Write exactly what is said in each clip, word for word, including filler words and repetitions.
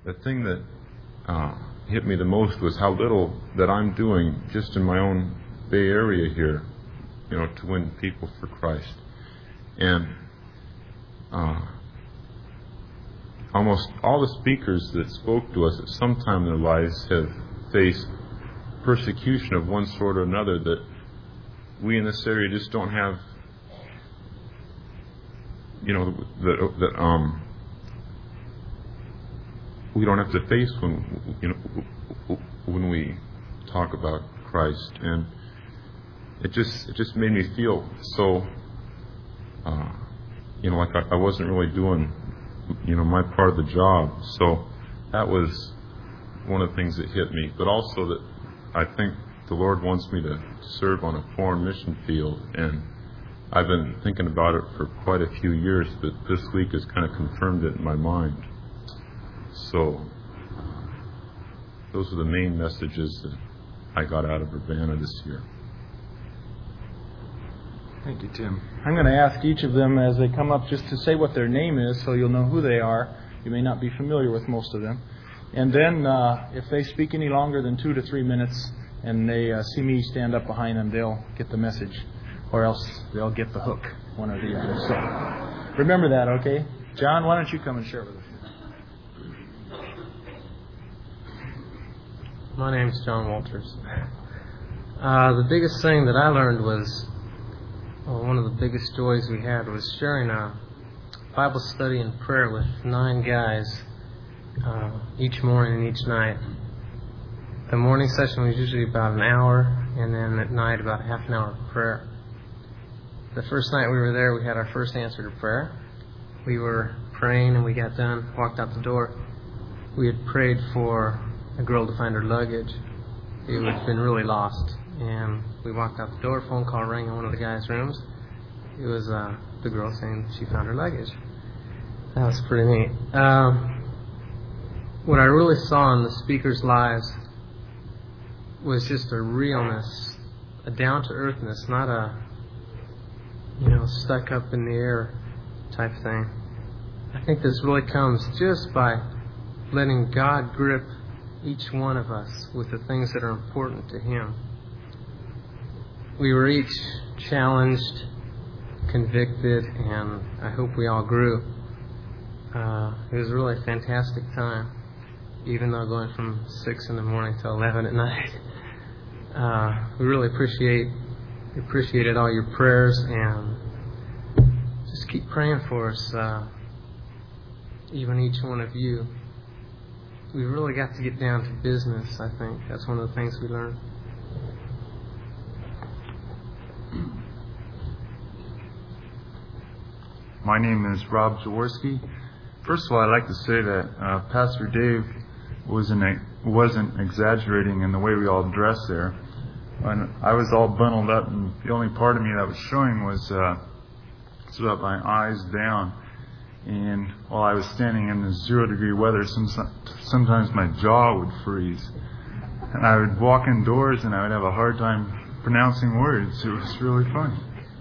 the thing that uh, hit me the most was how little that I'm doing just in my own Bay Area here, you know, to win people for Christ. And uh, almost all the speakers that spoke to us at some time in their lives have faced persecution of one sort or another that we in this area just don't have, you know, that, that um, we don't have to face when, you know, when we talk about Christ. And it just it just made me feel so, uh, you know, like I, I wasn't really doing, you know, my part of the job. So that was one of the things that hit me. But also that I think the Lord wants me to serve on a foreign mission field, and I've been thinking about it for quite a few years, but this week has kind of confirmed it in my mind. So those are the main messages that I got out of Urbana this year. Thank you, Tim. I'm going to ask each of them as they come up just to say what their name is so you'll know who they are. You may not be familiar with most of them. And then uh, if they speak any longer than two to three minutes and they uh, see me stand up behind them, they'll get the message, or else they'll get the hook, one or the other. So remember that, okay? John, why don't you come and share with us? My name's John Walters. Uh, the biggest thing that I learned was, well, one of the biggest joys we had was sharing a Bible study and prayer with nine guys uh, each morning and each night. The morning session was usually about an hour, and then at night about half an hour of prayer. The first night we were there, we had our first answer to prayer. We were praying and we got done, walked out the door. We had prayed for a girl to find her luggage. It had been really lost. And we walked out the door, phone call rang in one of the guys' rooms. It was uh, the girl saying she found her luggage. That was pretty neat. Um, what I really saw in the speakers' lives was just a realness, a down-to-earthness, not a, you know, stuck up in the air type thing. I think this really comes just by letting God grip each one of us with the things that are important to Him. We were each challenged, convicted, and I hope we all grew. Uh, it was really a fantastic time, even though going from six in the morning to eleven at night. Uh, we really appreciate appreciated all your prayers, and just keep praying for us, uh, even each one of you. We really got to get down to business, I think. That's one of the things we learned. My name is Rob Jaworski. First of all, I'd like to say that uh, Pastor Dave wasn't wasn't exaggerating in the way we all dressed there. When I was all bundled up, and the only part of me that was showing was uh, so about my eyes down. And while I was standing in the zero degree weather, some, sometimes my jaw would freeze. And I would walk indoors and I would have a hard time pronouncing words. It was really funny.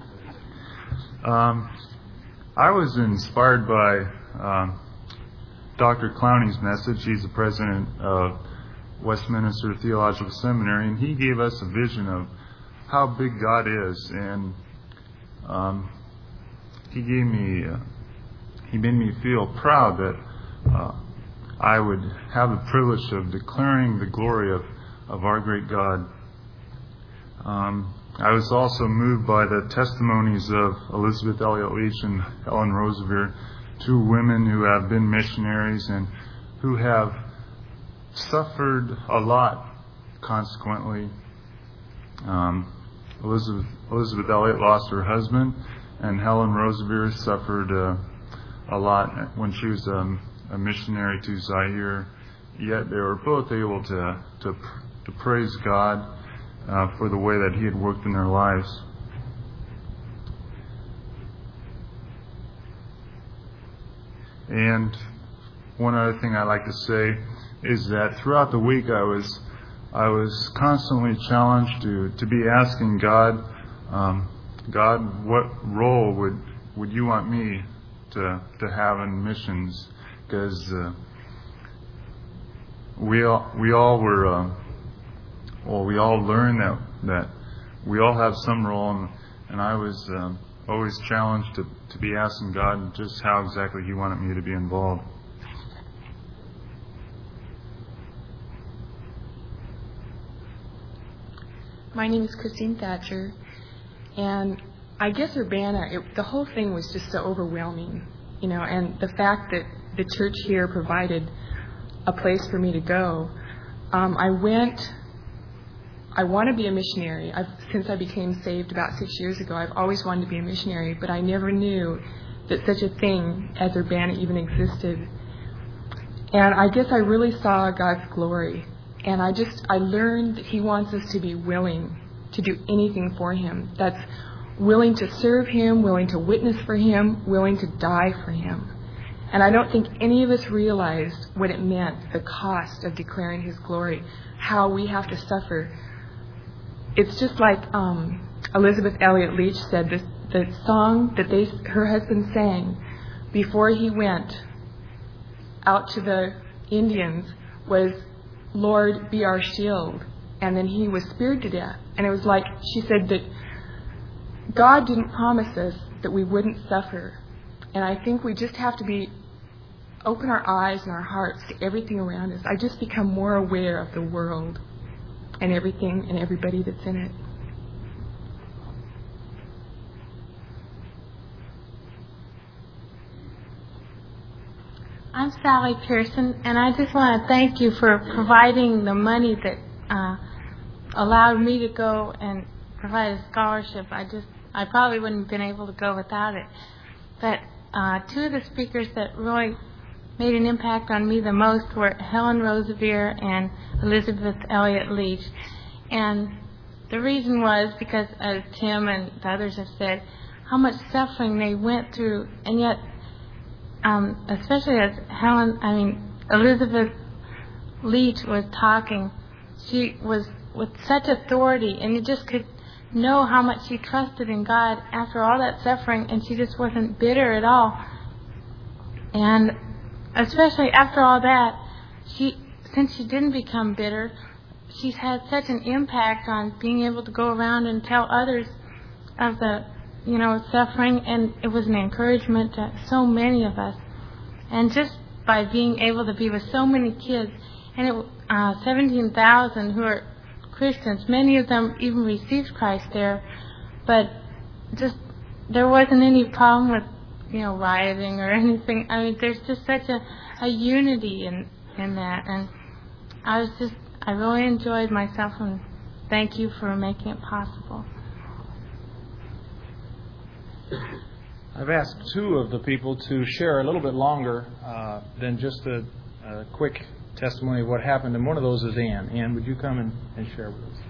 Um, I was inspired by um, Doctor Clowney's message. He's the president of Westminster Theological Seminary, and he gave us a vision of how big God is. And um, he gave me... Uh, He made me feel proud that uh, I would have the privilege of declaring the glory of, of our great God. Um, I was also moved by the testimonies of Elizabeth Elliot Leach and Helen Roosevelt, two women who have been missionaries and who have suffered a lot consequently. Um, Elizabeth, Elizabeth Elliot lost her husband, and Helen Roosevelt suffered uh, a lot when she was um, a missionary to Zaire. Yet they were both able to to, to praise God uh, for the way that He had worked in their lives. And one other thing I'd like to say is that throughout the week I was I was constantly challenged to, to be asking God, um, God, what role would would you want me to to have in missions? Because uh, we all we all were, uh, well, we all learned that that we all have some role, and, and I was um, always challenged to, to be asking God just how exactly He wanted me to be involved. My name is Christine Thatcher, and I guess Urbana, it, the whole thing was just so overwhelming, you know, and the fact that the church here provided a place for me to go. Um, I went, I want to be a missionary. I've, since I became saved about six years ago, I've always wanted to be a missionary, but I never knew that such a thing as Urbana even existed. And I guess I really saw God's glory. And I just, I learned that He wants us to be willing to do anything for Him. That's willing to serve Him, willing to witness for Him, willing to die for Him. And I don't think any of us realized what it meant, the cost of declaring His glory, how we have to suffer. It's just like um, Elizabeth Elliot Leach said, the, the song that they, her husband sang before he went out to the Indians was, Lord, be our shield. And then he was speared to death. And it was like, she said that God didn't promise us that we wouldn't suffer. And I think we just have to be, open our eyes and our hearts to everything around us. I just become more aware of the world and everything and everybody that's in it. I'm Sally Pearson, and I just want to thank you for providing the money that uh, allowed me to go and provide a scholarship. I just, I probably wouldn't have been able to go without it. But uh, two of the speakers that really made an impact on me the most were Helen Roseveare and Elizabeth Elliot Leach. And the reason was because, as Tim and the others have said, how much suffering they went through, and yet Um, especially as Helen, I mean, Elizabeth Leach was talking, she was with such authority, and you just could know how much she trusted in God after all that suffering, and she just wasn't bitter at all. And especially after all that, she, since she didn't become bitter, she's had such an impact on being able to go around and tell others of the you know, suffering, and it was an encouragement to so many of us. And just by being able to be with so many kids, and it, uh, seventeen thousand who are Christians, many of them even received Christ there, but just there wasn't any problem with, you know, rioting or anything. I mean, there's just such a, a unity in, in that, and I was just, I really enjoyed myself, and thank you for making it possible. I've asked two of the people to share a little bit longer uh, than just a, a quick testimony of what happened, and one of those is Ann. Ann, would you come and, and share with us?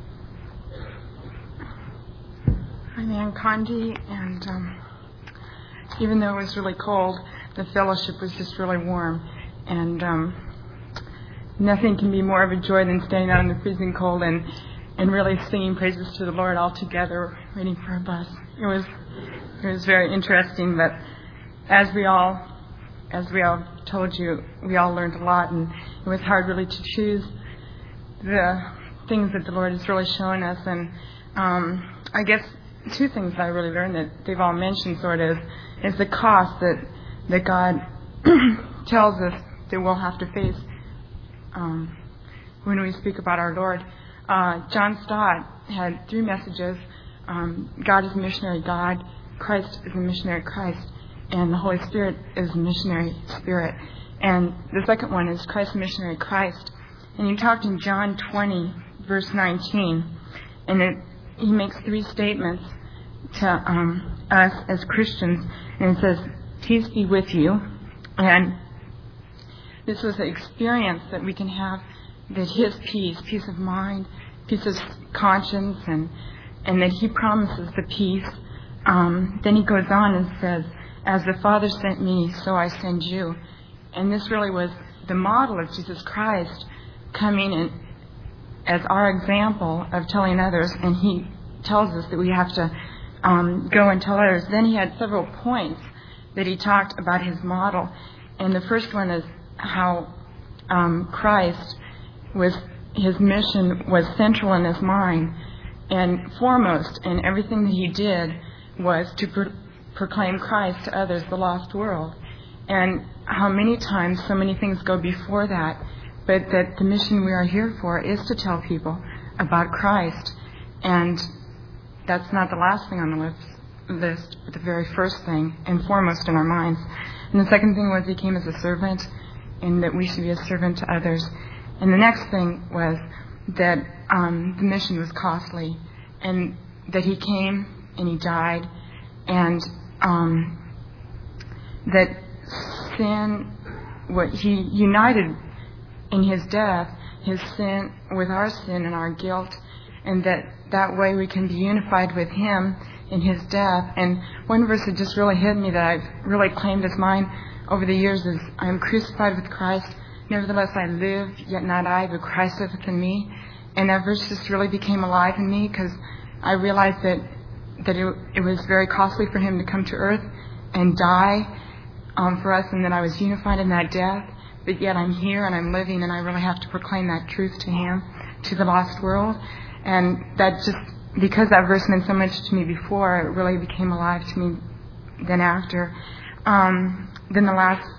I'm Ann Condi, and um, even though it was really cold, the fellowship was just really warm, and um, nothing can be more of a joy than standing out in the freezing cold and, and really singing praises to the Lord all together, waiting for a bus. It was It was very interesting, but as we all, as we all told you, we all learned a lot, and it was hard really to choose the things that the Lord has really shown us. And um, I guess two things I really learned that they've all mentioned sort of is the cost that that God tells us that we'll have to face um, when we speak about our Lord. Uh, John Stott had three messages. Um, God is a missionary God, Christ is a missionary Christ, and the Holy Spirit is a missionary Spirit. And the second one is Christ missionary Christ. And he talked in John twenty, verse nineteen, and it, he makes three statements to um, us as Christians, and it says, "Peace be with you." And this was an experience that we can have, that His peace, peace of mind, peace of conscience, and and that He promises the peace. Um, then he goes on and says, "As the Father sent me, so I send you." And this really was the model of Jesus Christ coming in as our example of telling others, and He tells us that we have to um, go and tell others. Then he had several points that he talked about His model, and the first one is how um, Christ was, his mission was central in his mind, and foremost in everything that he did was to pro- proclaim Christ to others, the lost world. And how many times so many things go before that, but that the mission we are here for is to tell people about Christ. And that's not the last thing on the list, list, but the very first thing and foremost in our minds. And the second thing was he came as a servant, and that we should be a servant to others. And the next thing was that um, the mission was costly, and that he came and he died, and um, that sin, what he united in his death, his sin with our sin and our guilt, and that that way we can be unified with him in his death. And one verse that just really hit me that I've really claimed as mine over the years is, I am crucified with Christ, nevertheless I live, yet not I, but Christ liveth in me. And that verse just really became alive in me, because I realized that that it, it was very costly for him to come to earth and die um, for us, and that I was unified in that death, but yet I'm here and I'm living, and I really have to proclaim that truth to him, to the lost world. And that just, because that verse meant so much to me before, it really became alive to me then after. Um, then the last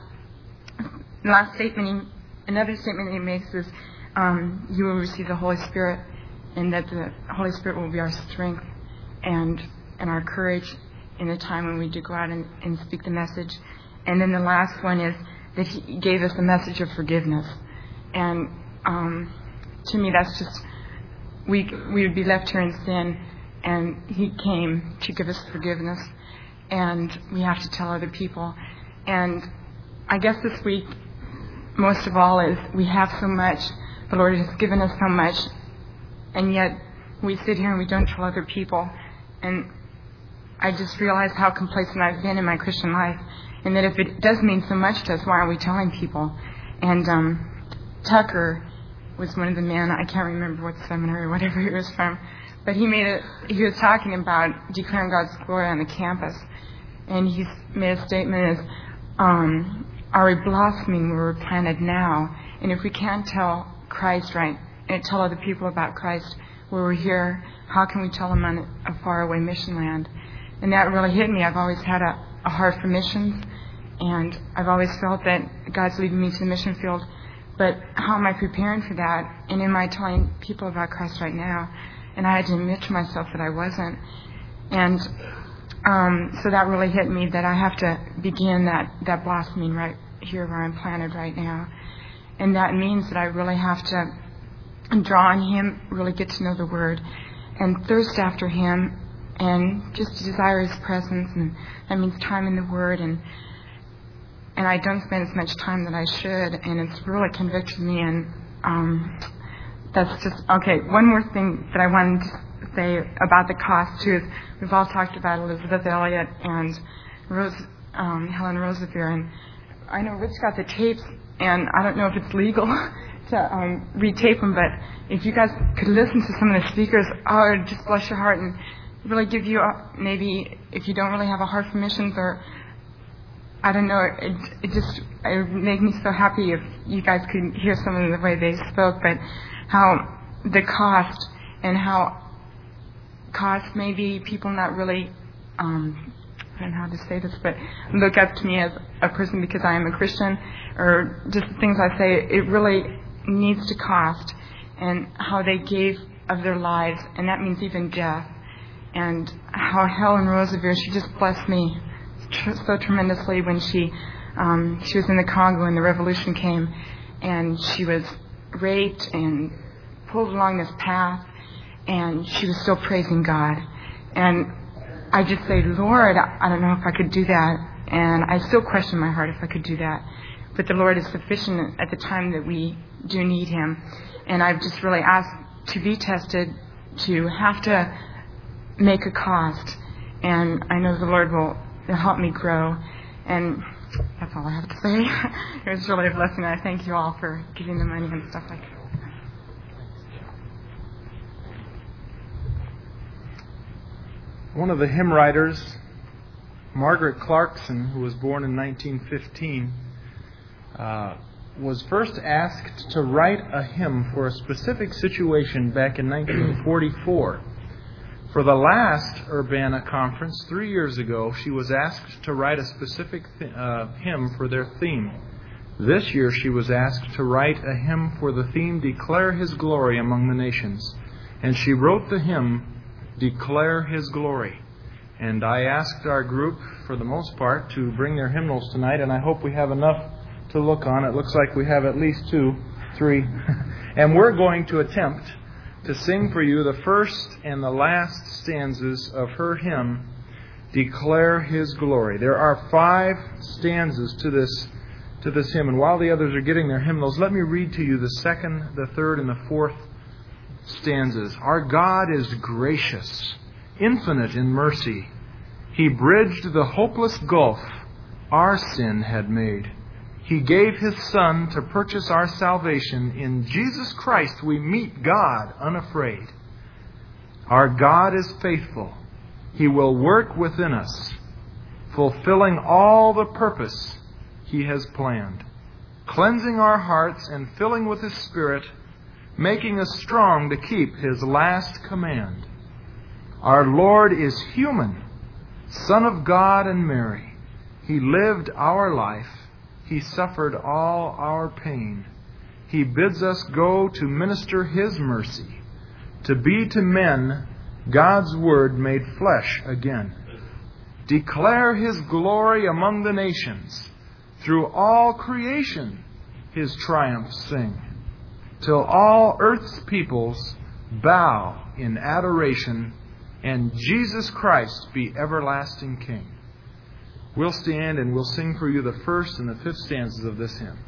the last statement, he, another statement that he makes is, um, you will receive the Holy Spirit, and that the Holy Spirit will be our strength and and our courage in the time when we do go out and, and speak the message. And then the last one is that he gave us a message of forgiveness. And um, to me, that's just, we we would be left here in sin, and he came to give us forgiveness, and we have to tell other people. And I guess this week, most of all, is we have so much. The Lord has given us so much, and yet we sit here and we don't tell other people. And I just realized how complacent I've been in my Christian life, and that if it does mean so much to us, why aren't we telling people? And um, Tucker was one of the men, I can't remember what seminary or whatever he was from, but he made a, he was talking about declaring God's glory on the campus, and he made a statement as, um, are we blossoming where we're planted now? And if we can't tell Christ right, and tell other people about Christ where we're here, how can we tell them on a faraway mission land? And that really hit me. I've always had a, a heart for missions, and I've always felt that God's leading me to the mission field. But how am I preparing for that? And am I telling people about Christ right now? And I had to admit to myself that I wasn't. And um, so that really hit me, that I have to begin that, that blossoming right here where I'm planted right now. And that means that I really have to draw on him, really get to know the Word, and thirst after him, and just to desire his presence. And that means time in the Word, and and I don't spend as much time that I should, and it's really convicted me. And um, that's just, okay, one more thing that I wanted to say about the cost too is, we've all talked about Elizabeth Elliot and Rose, um, Helen Roseveare, and I know Rich got the tapes, and I don't know if it's legal to um, retape them, but if you guys could listen to some of the speakers, oh, it would just bless your heart and really give you, a, maybe if you don't really have a heart for missions, or I don't know, it, it just it would make me so happy if you guys could hear some of the way they spoke, but how the cost, and how cost maybe people not really, um, I don't know how to say this, but look up to me as a person because I am a Christian, or just the things I say, it really needs to cost, and how they gave of their lives, and that means even death. And how Helen Roseveare, she just blessed me tr- so tremendously when she um, she was in the Congo and the revolution came, and she was raped and pulled along this path, and she was still praising God. And I just say, Lord, I don't know if I could do that, and I still question my heart if I could do that. But the Lord is sufficient at the time that we do need Him. And I've just really asked to be tested, to have to make a cost. And I know the Lord will help me grow. And that's all I have to say. It was really a blessing. I thank you all for giving the money and stuff like that. One of the hymn writers, Margaret Clarkson, who was born in nineteen fifteen, uh, was first asked to write a hymn for a specific situation back in nineteen forty-four. For the last Urbana conference, three years ago, she was asked to write a specific th- uh, hymn for their theme. This year, she was asked to write a hymn for the theme, Declare His Glory Among the Nations. And she wrote the hymn, Declare His Glory. And I asked our group, for the most part, to bring their hymnals tonight, and I hope we have enough to look on. It looks like we have at least two, three. And we're going to attempt to sing for you the first and the last stanzas of her hymn, Declare His Glory. There are five stanzas to this to this hymn, and while the others are getting their hymnals, let me read to you the second, the third, and the fourth stanzas. Our God is gracious, infinite in mercy. He bridged the hopeless gulf our sin had made. He gave His Son to purchase our salvation. In Jesus Christ we meet God unafraid. Our God is faithful. He will work within us, fulfilling all the purpose He has planned, cleansing our hearts and filling with His Spirit, making us strong to keep His last command. Our Lord is human, Son of God and Mary. He lived our life. He suffered all our pain. He bids us go to minister His mercy, to be to men God's Word made flesh again. Declare His glory among the nations. Through all creation His triumphs sing, till all earth's peoples bow in adoration, and Jesus Christ be everlasting King. We'll stand and we'll sing for you the first and the fifth stanzas of this hymn.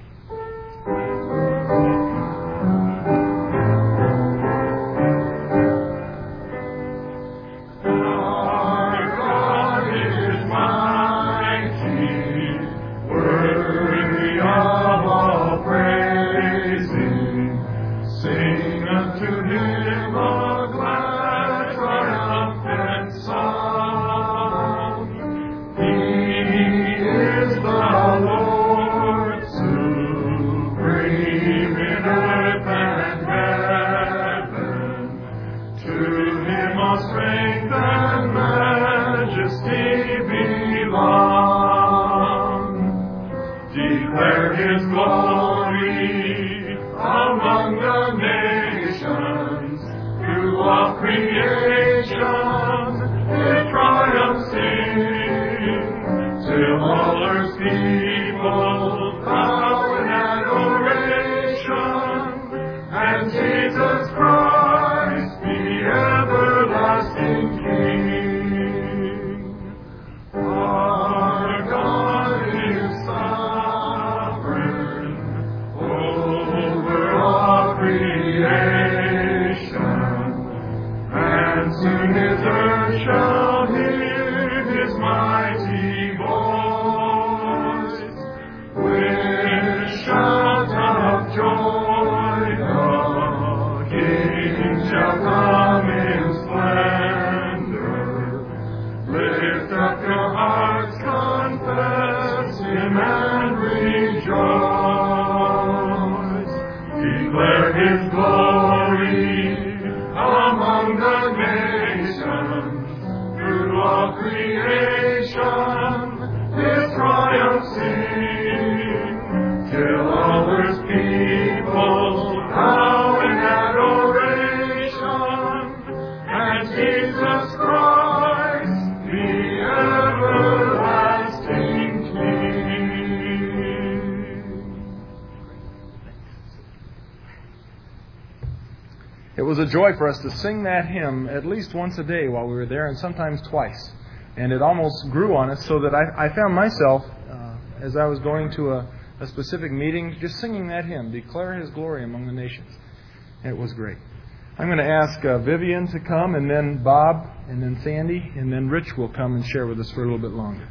It was a joy for us to sing that hymn at least once a day while we were there, and sometimes twice. And it almost grew on us so that I, I found myself, uh, as I was going to a, a specific meeting, just singing that hymn, Declare His Glory Among the Nations. It was great. I'm going to ask uh, Vivian to come, and then Bob, and then Sandy, and then Rich will come and share with us for a little bit longer.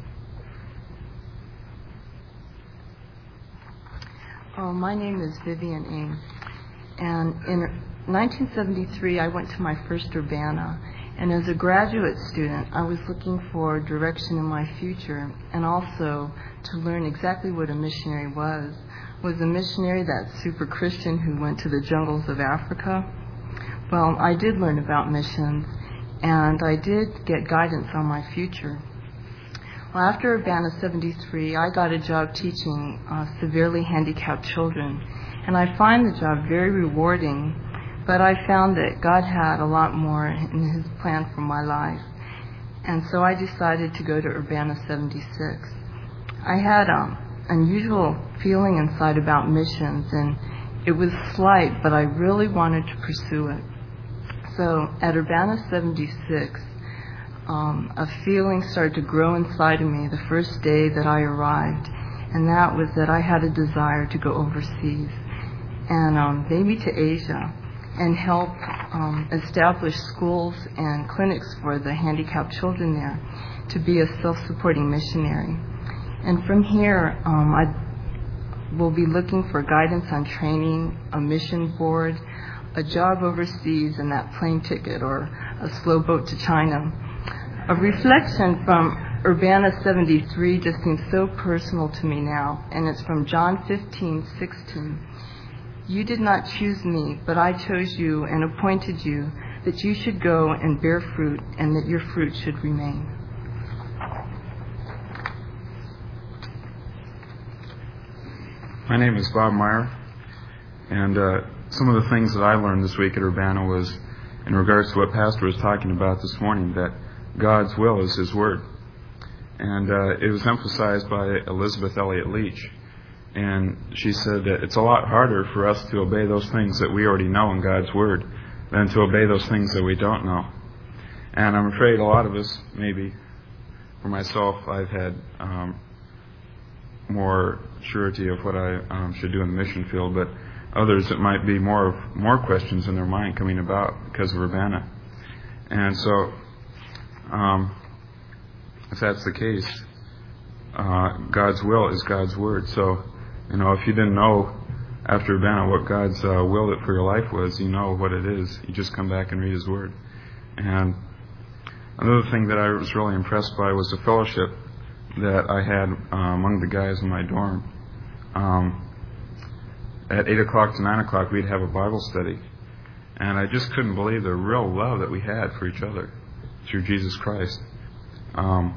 Oh, my name is Vivian Ng, and in nineteen seventy-three I went to my first Urbana, and as a graduate student I was looking for direction in my future and also to learn exactly what a missionary was. was a missionary, that super Christian who went to the jungles of Africa. Well, I did learn about missions, and I did get guidance on my future. Well, after Urbana seventy-three, I got a job teaching uh, severely handicapped children, and I find the job very rewarding, but I found that God had a lot more in His plan for my life, and so I decided to go to Urbana seventy-six. I had um, unusual feeling inside about missions, and it was slight, but I really wanted to pursue it. So at Urbana seventy-six, um, a feeling started to grow inside of me the first day that I arrived, and that was that I had a desire to go overseas and um, maybe to Asia and help um, establish schools and clinics for the handicapped children there, to be a self-supporting missionary. And from here, um, I will be looking for guidance on training, a mission board, a job overseas, and that plane ticket or a slow boat to China. A reflection from Urbana seventy-three just seems so personal to me now, and it's from John fifteen sixteen. You did not choose me, but I chose you and appointed you, that you should go and bear fruit, and that your fruit should remain. My name is Bob Meyer, and uh, some of the things that I learned this week at Urbana was in regards to what Pastor was talking about this morning, that God's will is His Word. And uh, it was emphasized by Elizabeth Elliott Leach. And she said that it's a lot harder for us to obey those things that we already know in God's Word than to obey those things that we don't know. And I'm afraid a lot of us, maybe for myself, I've had um, more surety of what I um, should do in the mission field, but others it might be more of more questions in their mind coming about because of Urbana. And so, um, if that's the case, uh, God's will is God's Word. So, you know, if you didn't know after Urbana what God's uh, will for your life was, you know what it is. You just come back and read His Word. And another thing that I was really impressed by was the fellowship that I had uh, among the guys in my dorm. Um, at eight o'clock to nine o'clock, we'd have a Bible study. And I just couldn't believe the real love that we had for each other through Jesus Christ. Um,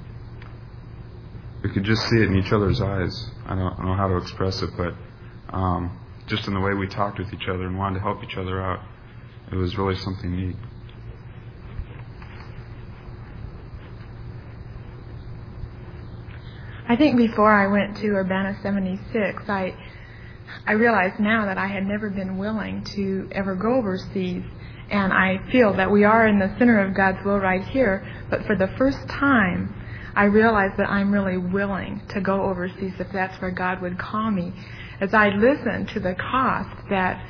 we could just see it in each other's eyes. I don't, I don't know how to express it, but um, just in the way we talked with each other and wanted to help each other out, it was really something neat. I think before I went to Urbana seventy-six, I I realized now that I had never been willing to ever go overseas. And I feel that we are in the center of God's will right here. But for the first time, I realized that I'm really willing to go overseas if that's where God would call me. As I listened to the cost that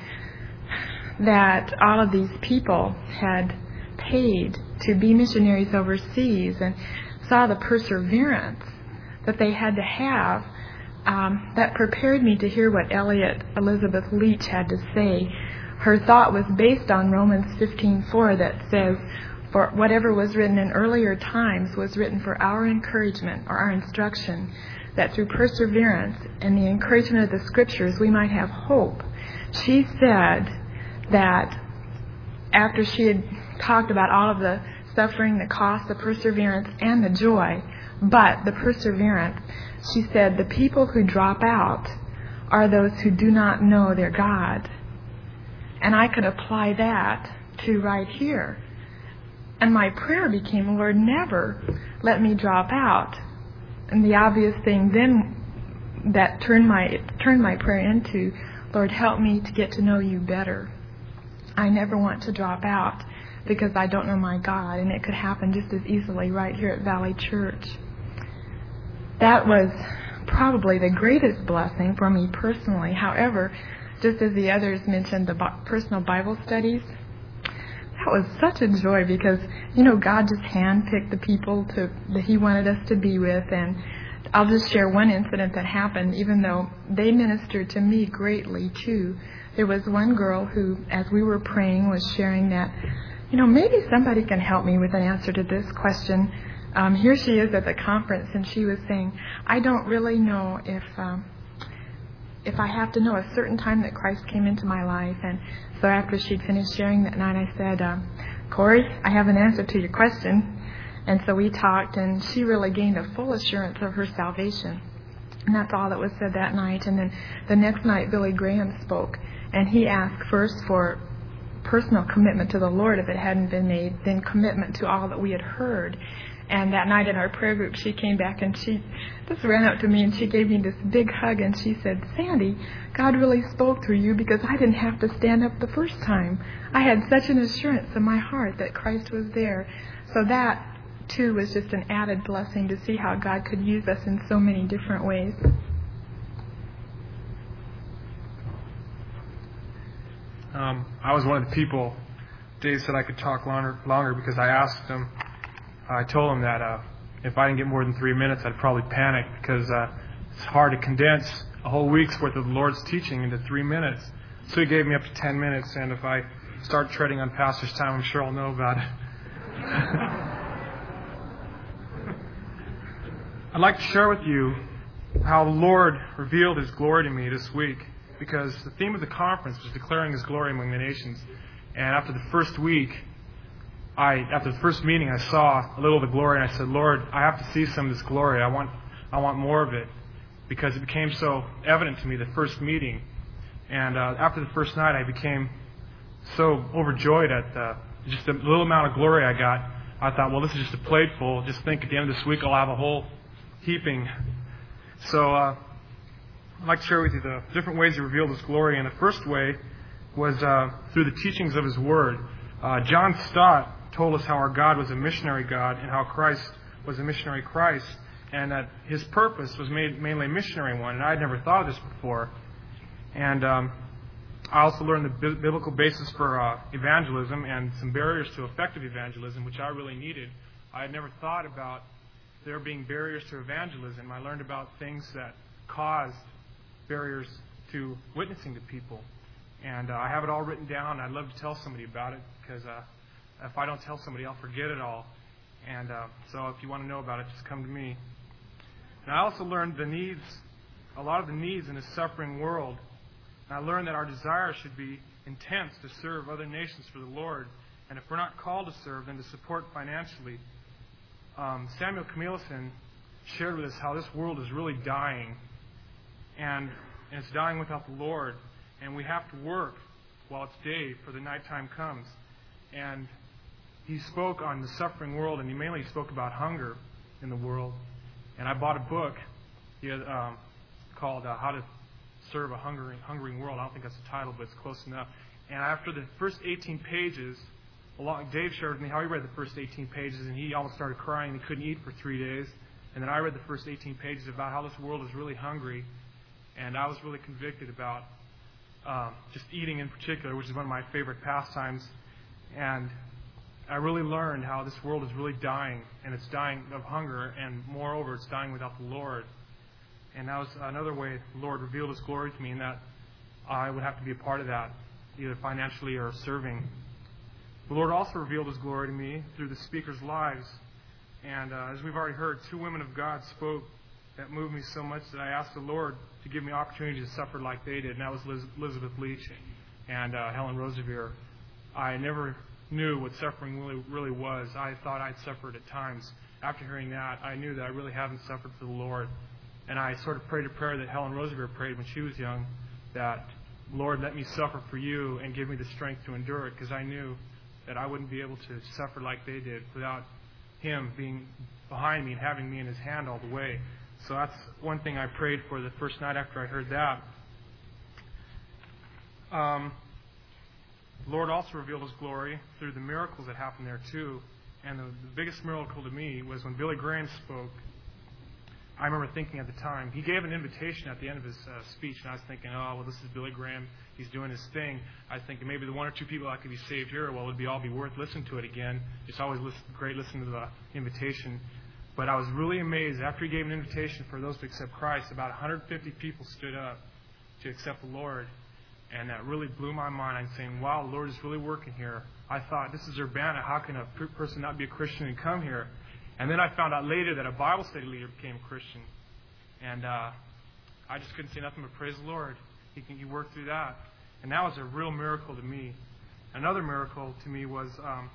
that all of these people had paid to be missionaries overseas, and saw the perseverance that they had to have, um, that prepared me to hear what Elliott Elizabeth Leach had to say. Her thought was based on Romans fifteen four that says, "For whatever was written in earlier times was written for our encouragement," or our instruction, that through perseverance and the encouragement of the Scriptures we might have hope. She said that after she had talked about all of the suffering, the cost, the perseverance, and the joy, but the perseverance, she said, the people who drop out are those who do not know their God. And I could apply that to right here. And my prayer became, Lord, never let me drop out. And the obvious thing then that turned my turned my prayer into, Lord, help me to get to know you better. I never want to drop out because I don't know my God, and it could happen just as easily right here at Valley Church. That was probably the greatest blessing for me personally. However, just as the others mentioned, the personal Bible studies, that was such a joy because, you know, God just handpicked the people to, that He wanted us to be with. And I'll just share one incident that happened, even though they ministered to me greatly too. There was one girl who, as we were praying, was sharing that, you know, maybe somebody can help me with an answer to this question. Um, here she is at the conference, and she was saying, I don't really know if um, if I have to know a certain time that Christ came into my life. And so after she'd finished sharing that night, I said, uh, Corey, I have an answer to your question. And so we talked, and she really gained a full assurance of her salvation. And that's all that was said that night. And then the next night, Billy Graham spoke, and he asked first for personal commitment to the Lord if it hadn't been made, then commitment to all that we had heard. And that night in our prayer group, she came back and she just ran up to me and she gave me this big hug and she said, Sandy, God really spoke through you because I didn't have to stand up the first time. I had such an assurance in my heart that Christ was there. So that, too, was just an added blessing to see how God could use us in so many different ways. Um, I was one of the people, Dave said I could talk longer, longer because I asked him, I told him that uh, if I didn't get more than three minutes, I'd probably panic because uh, it's hard to condense a whole week's worth of the Lord's teaching into three minutes. So he gave me up to ten minutes, and if I start treading on Pastor's time, I'm sure I'll know about it. I'd like to share with you how the Lord revealed His glory to me this week, because the theme of the conference was declaring His glory among the nations. And after the first week, I, after the first meeting, I saw a little of the glory, and I said, Lord, I have to see some of this glory. I want, I want more of it, because it became so evident to me the first meeting. And uh, after the first night, I became so overjoyed at the, just the little amount of glory I got. I thought, well, this is just a plateful. Just think at the end of this week, I'll have a whole heaping. So uh, I'd like to share with you the different ways He revealed His glory. And the first way was uh, through the teachings of His Word. Uh, John Stott told us how our God was a missionary God and how Christ was a missionary Christ, and that His purpose was made mainly a missionary one. And I had never thought of this before. And um, I also learned the biblical basis for uh, evangelism and some barriers to effective evangelism, which I really needed. I had never thought about there being barriers to evangelism. I learned about things that caused barriers to witnessing to people. And uh, I have it all written down. I'd love to tell somebody about it, because uh, if I don't tell somebody, I'll forget it all. And uh, so if you want to know about it, just come to me. And I also learned the needs, a lot of the needs in a suffering world. And I learned that our desire should be intense to serve other nations for the Lord. And if we're not called to serve, then to support financially. Um, Samuel Camillison shared with us how this world is really dying. And, and it's dying without the Lord. And we have to work while it's day, for the nighttime comes. And he spoke on the suffering world, and he mainly spoke about hunger in the world. And I bought a book he had, um, called uh, How to Serve a Hungering, Hungering World. I don't think that's the title, but it's close enough. And after the first eighteen pages, along, Dave shared with me how he read the first eighteen pages, and he almost started crying. He couldn't eat for three days. And then I read the first eighteen pages about how this world is really hungry. And I was really convicted about um, just eating in particular, which is one of my favorite pastimes. And I really learned how this world is really dying, and it's dying of hunger, and moreover, it's dying without the Lord. And that was another way the Lord revealed His glory to me, and that I would have to be a part of that, either financially or serving. The Lord also revealed His glory to me through the speakers' lives. And uh, as we've already heard, two women of God spoke that moved me so much that I asked the Lord to give me opportunity to suffer like they did, and that was Liz- Elizabeth Leach and uh, Helen Roseveare. I never knew what suffering really, really was. I thought I'd suffered at times. After hearing that, I knew that I really haven't suffered for the Lord. And I sort of prayed a prayer that Helen Roseveare prayed when she was young, that, Lord, let me suffer for you and give me the strength to endure it, because I knew that I wouldn't be able to suffer like they did without Him being behind me and having me in His hand all the way. So that's one thing I prayed for the first night after I heard that. Um, the Lord also revealed His glory through the miracles that happened there too. And the, the biggest miracle to me was when Billy Graham spoke. I remember thinking at the time, he gave an invitation at the end of his uh, speech, and I was thinking, oh, well, this is Billy Graham. He's doing his thing. I was thinking maybe the one or two people that could be saved here, well, it would be all be worth listening to it again. It's always listen, great listening to the invitation. But I was really amazed. After he gave an invitation for those to accept Christ, about one hundred fifty people stood up to accept the Lord. And that really blew my mind. I'm saying, wow, the Lord is really working here. I thought, this is Urbana. How can a person not be a Christian and come here? And then I found out later that a Bible study leader became a Christian. And uh, I just couldn't say nothing but praise the Lord. He can, he worked through that. And that was a real miracle to me. Another miracle to me was um,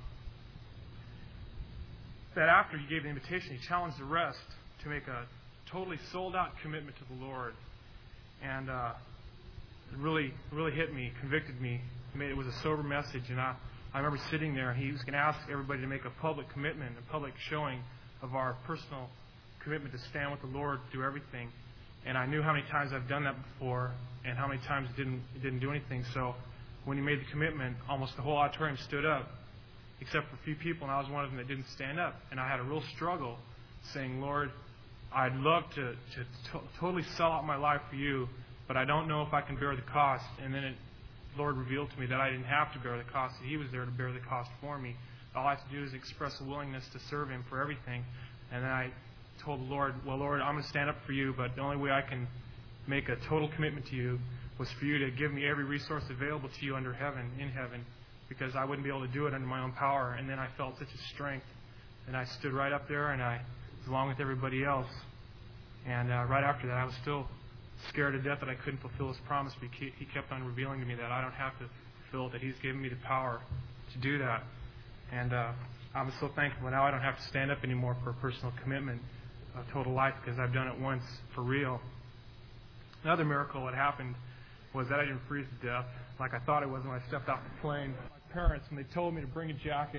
that after he gave the invitation, he challenged the rest to make a totally sold-out commitment to the Lord. And uh, it really, really hit me, convicted me. It, made, it was a sober message. And I, I remember sitting there, and he was going to ask everybody to make a public commitment, a public showing of our personal commitment to stand with the Lord through everything. And I knew how many times I've done that before and how many times it didn't, it didn't do anything. So when he made the commitment, almost the whole auditorium stood up, except for a few people, and I was one of them that didn't stand up. And I had a real struggle saying, Lord, I'd love to, to, to totally sell out my life for you, but I don't know if I can bear the cost. And then it, the Lord revealed to me that I didn't have to bear the cost, that he was there to bear the cost for me. All I have to do is express a willingness to serve him for everything. And then I told the Lord, well, Lord, I'm going to stand up for you, but the only way I can make a total commitment to you was for you to give me every resource available to you under heaven, in heaven, because I wouldn't be able to do it under my own power. And then I felt such a strength. And I stood right up there, and I was along with everybody else. And uh, right after that, I was still scared to death that I couldn't fulfill his promise, but he kept on revealing to me that I don't have to fulfill it, that he's given me the power to do that. And uh, I'm so thankful now I don't have to stand up anymore for a personal commitment, a total life, because I've done it once for real. Another miracle that happened was that I didn't freeze to death like I thought I was when I stepped off the plane. My parents, when they told me to bring a jacket,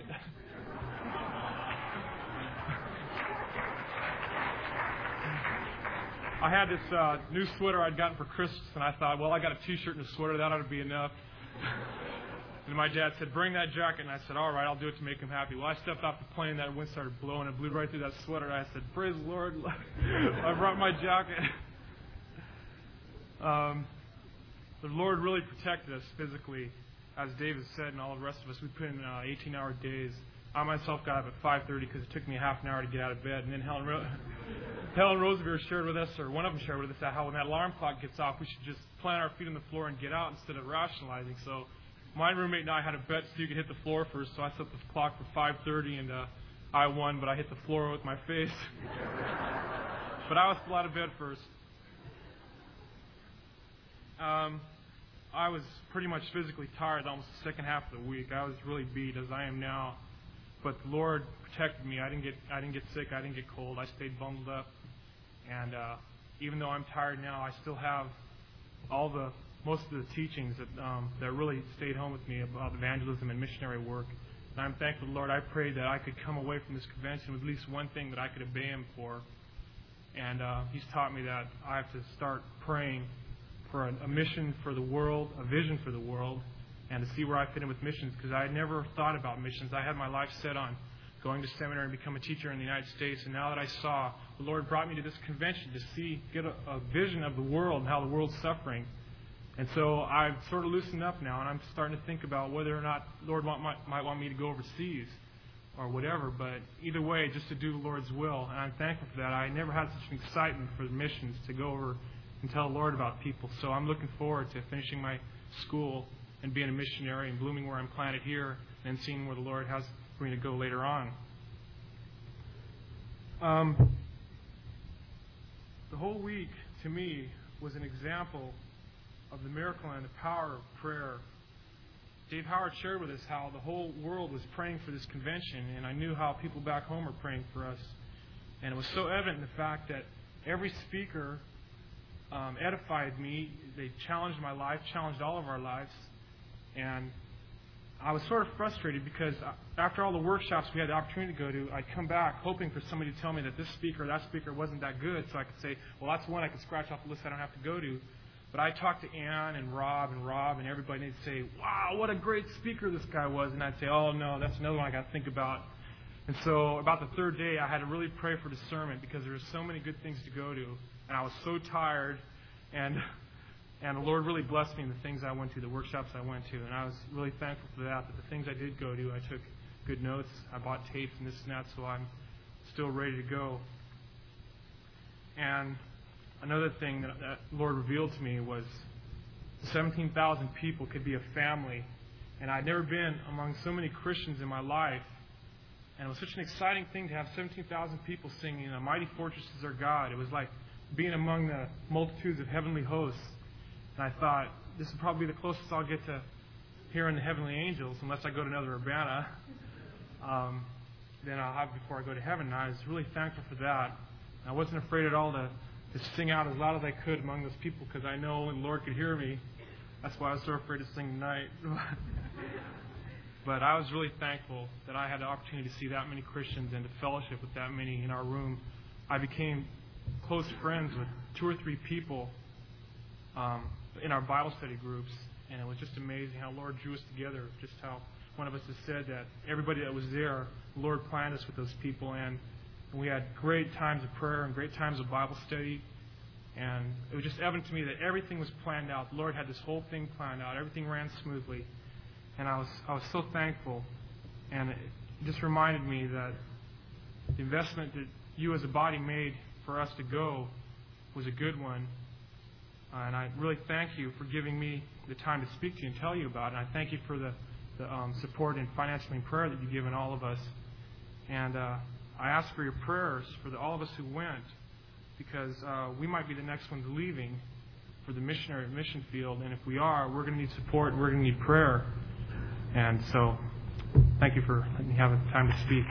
I had this uh, new sweater I'd gotten for Christmas, and I thought, well, I got a T-shirt and a sweater, that ought to be enough. And my dad said, bring that jacket. And I said, all right, I'll do it to make him happy. Well, I stepped off the plane, that wind started blowing. It blew right through that sweater. And I said, praise the Lord. I brought my jacket. Um, the Lord really protected us physically. As David said, and all the rest of us, we put in uh, eighteen-hour days. I myself got up at five thirty because it took me half an hour to get out of bed. And then Helen, Ro- Helen Roosevelt shared with us, or one of them shared with us, how when that alarm clock gets off, we should just plant our feet on the floor and get out instead of rationalizing. So my roommate and I had a bet so you could hit the floor first, so I set the clock for five thirty, and uh, I won, but I hit the floor with my face. But I was still out of bed first. Um, I was pretty much physically tired almost the second half of the week. I was really beat, as I am now. But the Lord protected me. I didn't get I didn't get sick. I didn't get cold. I stayed bundled up. And uh, even though I'm tired now, I still have all the most of the teachings that um, that really stayed home with me about evangelism and missionary work. And I'm thankful to the Lord. I prayed that I could come away from this convention with at least one thing that I could obey Him for. And uh, He's taught me that I have to start praying for a, a mission for the world, a vision for the world, and to see where I fit in with missions, because I had never thought about missions. I had my life set on going to seminary and become a teacher in the United States. And now that I saw, the Lord brought me to this convention to see, get a, a vision of the world and how the world's suffering. And so I've sort of loosened up now, and I'm starting to think about whether or not the Lord want, might, might want me to go overseas or whatever. But either way, just to do the Lord's will. And I'm thankful for that. I never had such an excitement for the missions to go over and tell the Lord about people. So I'm looking forward to finishing my school and being a missionary and blooming where I'm planted here, and then seeing where the Lord has for me to go later on. Um, the whole week, to me, was an example of the miracle and the power of prayer. Dave Howard shared with us how the whole world was praying for this convention, and I knew how people back home were praying for us. And it was so evident in the fact that every speaker um, edified me. They challenged my life, challenged all of our lives. And I was sort of frustrated because after all the workshops we had the opportunity to go to, I'd come back hoping for somebody to tell me that this speaker or that speaker wasn't that good, so I could say, well, that's one I could scratch off the list I don't have to go to. But I talked to Ann and Rob and Rob and everybody, and they'd say, wow, what a great speaker this guy was. And I'd say, oh, no, that's another one I got to think about. And so about the third day, I had to really pray for discernment because there were so many good things to go to. And I was so tired. And and the Lord really blessed me in the things I went to, the workshops I went to. And I was really thankful for that, that the things I did go to, I took good notes. I bought tapes and this and that, so I'm still ready to go. And another thing that, that the Lord revealed to me was seventeen thousand people could be a family. And I'd never been among so many Christians in my life. And it was such an exciting thing to have seventeen thousand people singing, "A Mighty Fortress is Our God." It was like being among the multitudes of heavenly hosts. And I thought, this will probably be the closest I'll get to hearing the heavenly angels, unless I go to another Urbana. Um, then I'll have before I go to heaven. And I was really thankful for that. I wasn't afraid at all to, to sing out as loud as I could among those people, because I know the Lord could hear me. That's why I was so afraid to sing tonight. But I was really thankful that I had the opportunity to see that many Christians and to fellowship with that many in our room. I became close friends with two or three people um, in our Bible study groups, and it was just amazing how the Lord drew us together. Just how one of us has said that everybody that was there, the Lord planned us with those people, and we had great times of prayer and great times of Bible study. And it was just evident to me that everything was planned out. The Lord had this whole thing planned out. Everything ran smoothly. And I was I was so thankful. And it just reminded me that the investment that you as a body made for us to go was a good one. Uh, and I really thank you for giving me the time to speak to you and tell you about it. And I thank you for the, the um, support and financially and prayer that you've given all of us. And uh, I ask for your prayers for the, all of us who went, because uh, we might be the next ones leaving for the missionary mission field. And if we are, we're going to need support and we're going to need prayer. And so, thank you for letting me have the time to speak.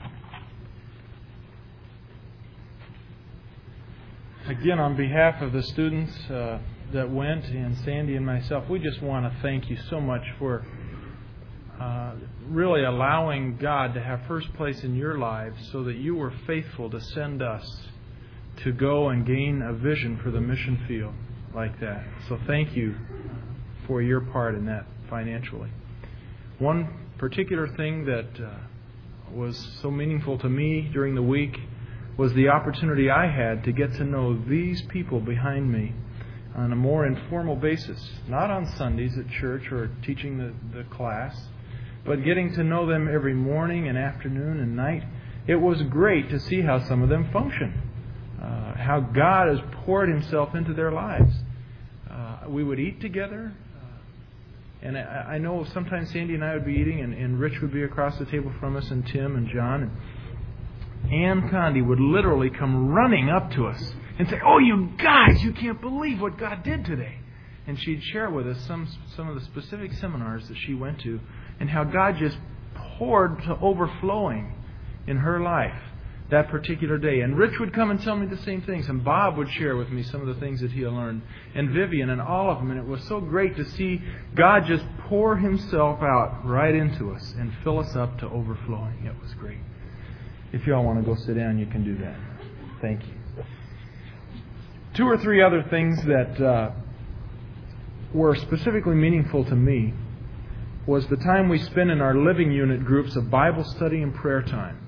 Again, on behalf of the students uh, that went, and Sandy and myself, we just want to thank you so much for uh, really allowing God to have first place in your lives, so that you were faithful to send us to go and gain a vision for the mission field like that. So thank you for your part in that financially. One particular thing that uh, was so meaningful to me during the week was the opportunity I had to get to know these people behind me on a more informal basis. Not on Sundays at church or teaching the, the class, but getting to know them every morning and afternoon and night. It was great to see how some of them function, uh, how God has poured Himself into their lives. Uh, we would eat together. And I, I know sometimes Sandy and I would be eating, and, and Rich would be across the table from us, and Tim and John. And Ann Condi would literally come running up to us and say, "Oh, you guys, you can't believe what God did today." And she'd share with us some some of the specific seminars that she went to and how God just poured to overflowing in her life that particular day. And Rich would come and tell me the same things, and Bob would share with me some of the things that he had learned, and Vivian, and all of them. And it was so great to see God just pour Himself out right into us and fill us up to overflowing. It was great. If you all want to go sit down, you can do that. Thank you. Two or three other things that uh, were specifically meaningful to me was the time we spent in our living unit groups of Bible study and prayer time.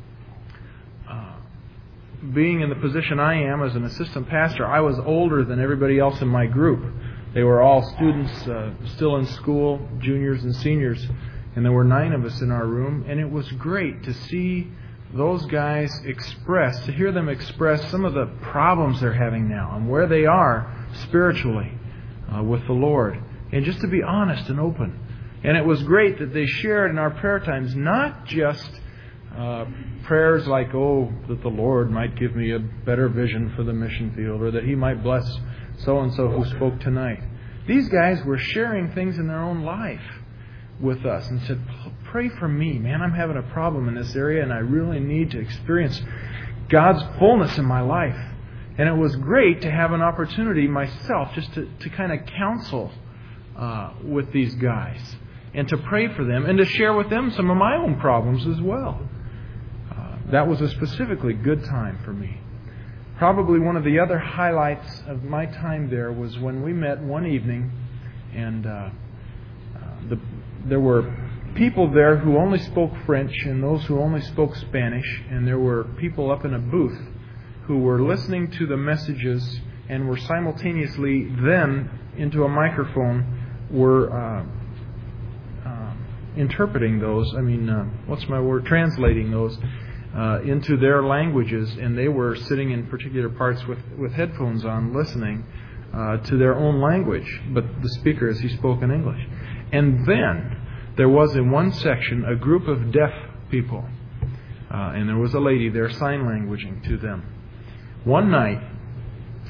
Being in the position I am as an assistant pastor, I was older than everybody else in my group. They were all students uh, still in school, juniors and seniors, and there were nine of us in our room. And it was great to see those guys express, to hear them express some of the problems they're having now and where they are spiritually uh, with the Lord, and just to be honest and open. And it was great that they shared in our prayer times not just Uh, prayers like, "Oh, that the Lord might give me a better vision for the mission field," or that He might bless so-and-so who spoke tonight. These guys were sharing things in their own life with us and said, "Pray for me, man. I'm having a problem in this area, and I really need to experience God's fullness in my life." And it was great to have an opportunity myself just to, to kind of counsel uh, with these guys and to pray for them and to share with them some of my own problems as well. That was a specifically good time for me. Probably one of the other highlights of my time there was when we met one evening, and uh, uh, the, there were people there who only spoke French and those who only spoke Spanish, and there were people up in a booth who were listening to the messages and were simultaneously then into a microphone were uh, uh, interpreting those. I mean, uh, what's my word? Translating those. Uh, into their languages, and they were sitting in particular parts with, with headphones on listening uh, to their own language, but the speaker, as he spoke in English. And then there was in one section a group of deaf people, uh, and there was a lady there sign languaging to them. One night,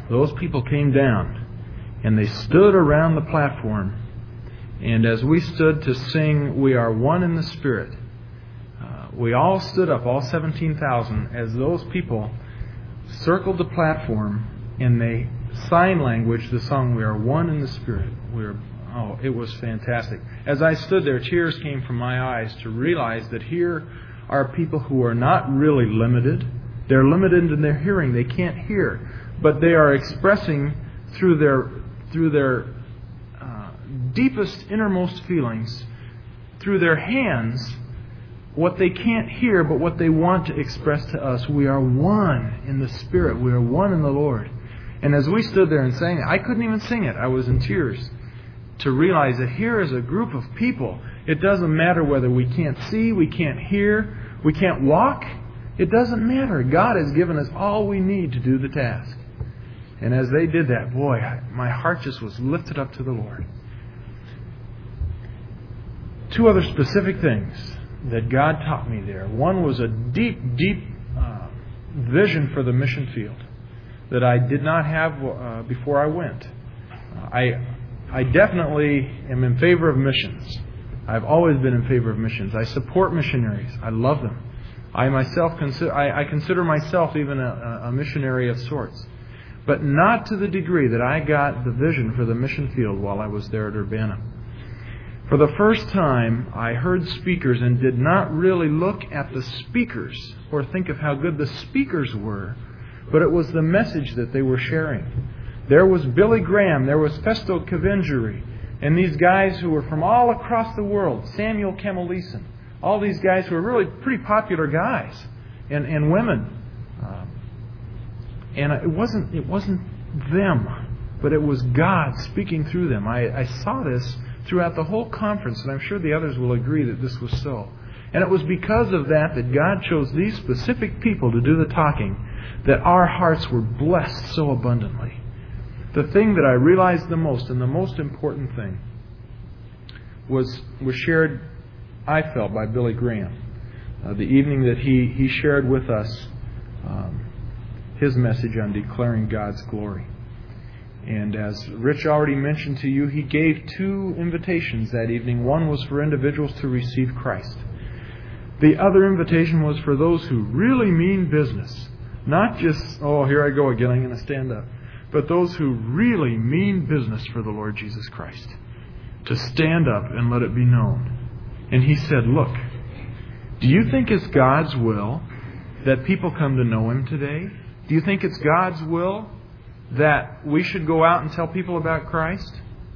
those people came down and they stood around the platform. And as we stood to sing, "We Are One in the Spirit," uh, we all stood up, all seventeen thousand, as those people circled the platform and they sign language the song, "We Are One in the Spirit." We are, oh, it was fantastic. As I stood there, tears came from my eyes to realize that here are people who are not really limited. They're limited in their hearing. They can't hear. But they are expressing through their through their uh, deepest, innermost feelings, through their hands, what they can't hear, but what they want to express to us. We are one in the Spirit. We are one in the Lord. And as we stood there and sang it, I couldn't even sing it. I was in tears to realize that here is a group of people. It doesn't matter whether we can't see, we can't hear, we can't walk. It doesn't matter. God has given us all we need to do the task. And as they did that, boy, my heart just was lifted up to the Lord. Two other specific things that God taught me there. One was a deep, deep uh, vision for the mission field that I did not have uh, before I went. Uh, I, I definitely am in favor of missions. I've always been in favor of missions. I support missionaries. I love them. I myself consider I, I consider myself even a, a missionary of sorts, but not to the degree that I got the vision for the mission field while I was there at Urbana. For the first time, I heard speakers and did not really look at the speakers or think of how good the speakers were, but it was the message that they were sharing. There was Billy Graham, there was Festo Kavengeri, and these guys who were from all across the world, Samuel Kamaleson, all these guys who were really pretty popular guys, and, and women. Um, and it wasn't it wasn't them, but it was God speaking through them. I, I saw this throughout the whole conference, and I'm sure the others will agree that this was so. And it was because of that that God chose these specific people to do the talking, that our hearts were blessed so abundantly. The thing that I realized the most, and the most important thing, was was shared, I felt, by Billy Graham. Uh, the evening that he, he shared with us um, his message on declaring God's glory. And as Rich already mentioned to you, he gave two invitations that evening. One was for individuals to receive Christ. The other invitation was for those who really mean business. Not just, oh, here I go again, I'm going to stand up. But those who really mean business for the Lord Jesus Christ. To stand up and let it be known. And he said, look, do you think it's God's will that people come to know Him today? Do you think it's God's will that we should go out and tell people about Christ?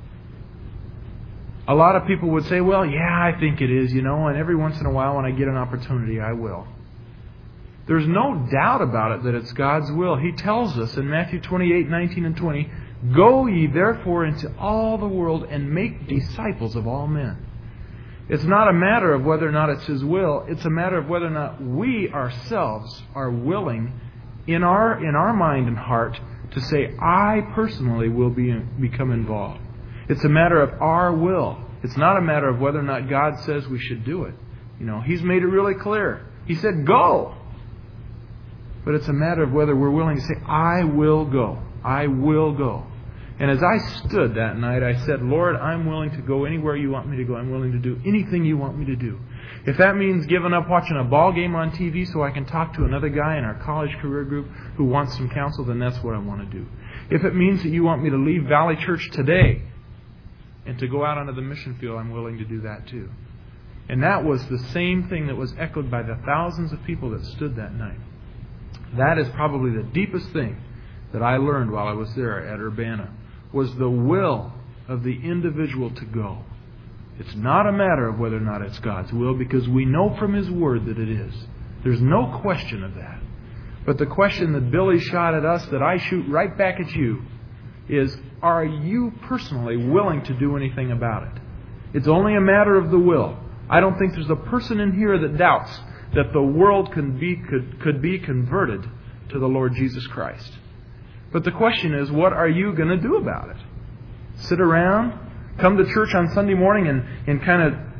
A lot of people would say, well, yeah, I think it is, you know, and every once in a while when I get an opportunity, I will. There's no doubt about it that it's God's will. He tells us in Matthew twenty-eight, nineteen and twenty, "Go ye therefore into all the world and make disciples of all men." It's not a matter of whether or not it's His will. It's a matter of whether or not we ourselves are willing in our in our mind and heart to say, I personally will be become involved. It's a matter of our will. It's not a matter of whether or not God says we should do it. You know, He's made it really clear. He said, go. But it's a matter of whether we're willing to say, I will go. I will go. And as I stood that night, I said, Lord, I'm willing to go anywhere You want me to go. I'm willing to do anything You want me to do. If that means giving up watching a ball game on T V so I can talk to another guy in our college career group who wants some counsel, then that's what I want to do. If it means that You want me to leave Valley Church today and to go out onto the mission field, I'm willing to do that too. And that was the same thing that was echoed by the thousands of people that stood that night. That is probably the deepest thing that I learned while I was there at Urbana, was the will of the individual to go. It's not a matter of whether or not it's God's will, because we know from His Word that it is. There's no question of that. But the question that Billy shot at us, that I shoot right back at you, is, are you personally willing to do anything about it? It's only a matter of the will. I don't think there's a person in here that doubts that the world can be, could, could be converted to the Lord Jesus Christ. But the question is, what are you going to do about it? Sit around, come to church on Sunday morning and, and kind of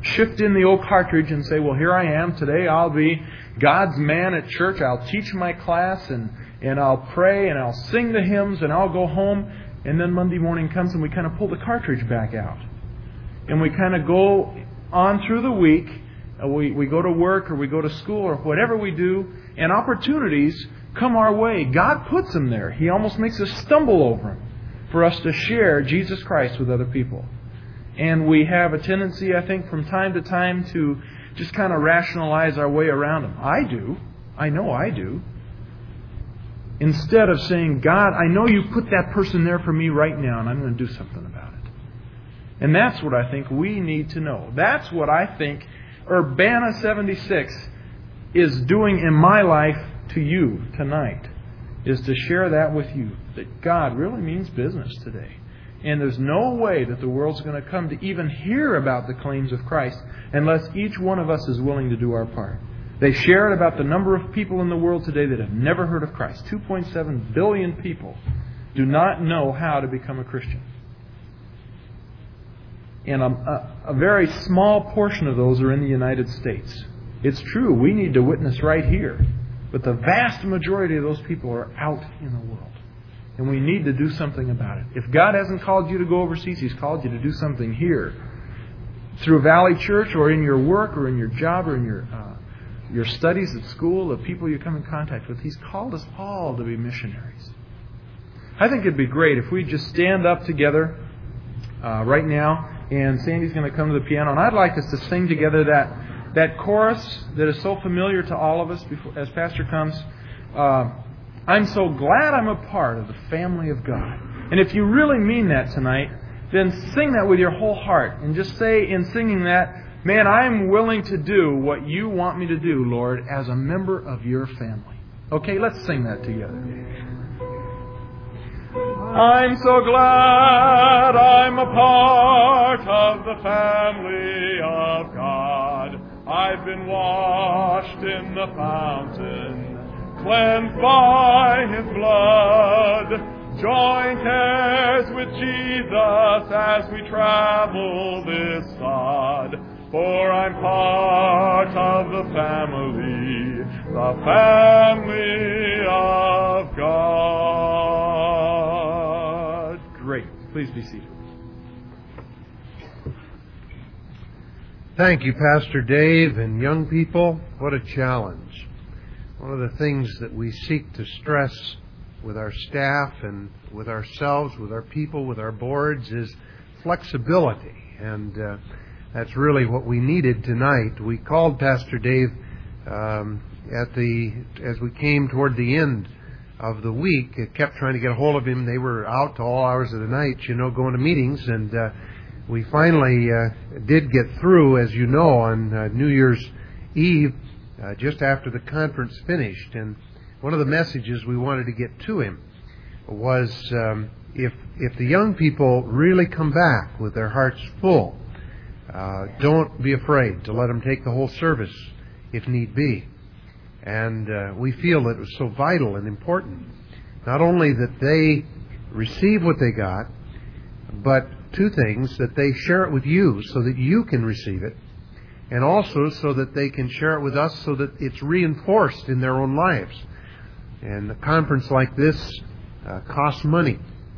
shift in the old cartridge and say, well, here I am. Today I'll be God's man at church. I'll teach my class and, and I'll pray and I'll sing the hymns and I'll go home. And then Monday morning comes and we kind of pull the cartridge back out. And we kind of go on through the week. We, we go to work or we go to school or whatever we do. And opportunities come our way. God puts them there. He almost makes us stumble over them for us to share Jesus Christ with other people. And we have a tendency, I think, from time to time to just kind of rationalize our way around them. I do. I know I do. Instead of saying, God, I know you put that person there for me right now, and I'm going to do something about it. And that's what I think we need to know. That's what I think Urbana seventy-six is doing in my life to you tonight, is to share that with you, that God really means business today. And there's no way that the world's going to come to even hear about the claims of Christ unless each one of us is willing to do our part. They shared about the number of people in the world today that have never heard of Christ. two point seven billion people do not know how to become a Christian. And a, a, a very small portion of those are in the United States. It's true, we need to witness right here. But the vast majority of those people are out in the world. And we need to do something about it. If God hasn't called you to go overseas, He's called you to do something here. Through Valley Church or in your work or in your job or in your uh, your studies at school, the people you come in contact with. He's called us all to be missionaries. I think it'd be great if we just stand up together uh, right now, and Sandy's going to come to the piano, and I'd like us to sing together that that chorus that is so familiar to all of us before, as Pastor comes. Uh, I'm so glad I'm a part of the family of God. And if you really mean that tonight, then sing that with your whole heart. And just say in singing that, man, I'm willing to do what you want me to do, Lord, as a member of your family. Okay, let's sing that together. I'm so glad I'm a part of the family of God. I've been washed in the fountain, cleansed by His blood, joint heirs with Jesus as we travel this sod. For I'm part of the family, the family of God. Great. Please be seated. Thank you, Pastor Dave, and young people. What a challenge. One of the things that we seek to stress with our staff and with ourselves, with our people, with our boards is flexibility. And uh, that's really what we needed tonight. We called Pastor Dave um, at the as we came toward the end of the week. It kept trying to get a hold of him. They were out to all hours of the night, you know, going to meetings. And uh, we finally uh, did get through, as you know, on uh, New Year's Eve, uh, just after the conference finished. And one of the messages we wanted to get to him was um, if if the young people really come back with their hearts full, uh, don't be afraid to let them take the whole service if need be. And uh, we feel that it was so vital and important, not only that they receive what they got, but two things, that they share it with you so that you can receive it, and also so that they can share it with us so that it's reinforced in their own lives. And a conference like this uh, costs money.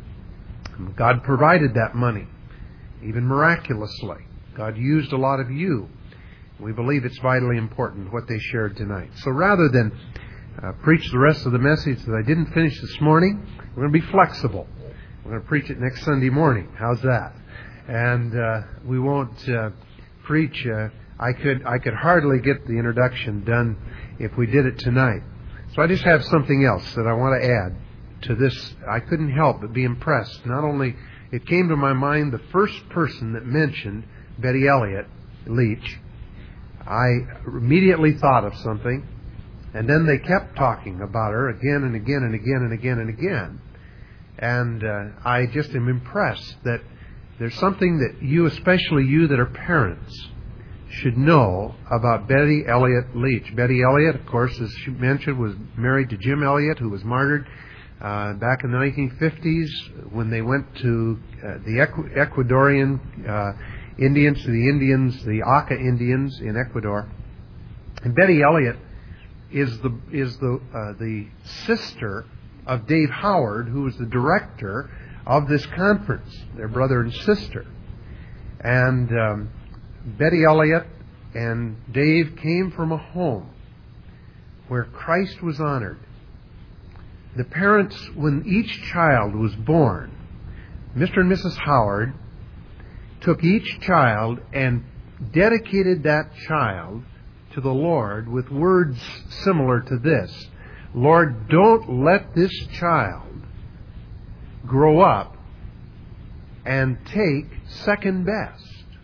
God provided that money, even miraculously. God used a lot of you. We believe it's vitally important what they shared tonight. So rather than uh, preach the rest of the message that I didn't finish this morning, we're going to be flexible. We're going to preach it next Sunday morning. How's that? And uh, we won't uh, preach. Uh, I could I could hardly get the introduction done if we did it tonight. So I just have something else that I want to add to this. I couldn't help but be impressed. Not only it came to my mind the first person that mentioned Betty Elliott Leach. I immediately thought of something, and then they kept talking about her again and again and again and again and again. And uh, I just am impressed that there's something that you, especially you that are parents, should know about Betty Elliott Leach. Betty Elliott, of course, as she mentioned, was married to Jim Elliott, who was martyred uh, back in the nineteen fifties when they went to uh, the Ecu- Ecuadorian uh, Indians to the Indians, the Aka Indians in Ecuador. And Betty Elliott is the is the uh, the sister of Dave Howard, who was the director of this conference. They're brother and sister. And um, Betty Elliott and Dave came from a home where Christ was honored. The parents, when each child was born, Mister and Missus Howard took each child and dedicated that child to the Lord with words similar to this: Lord, don't let this child grow up and take second best.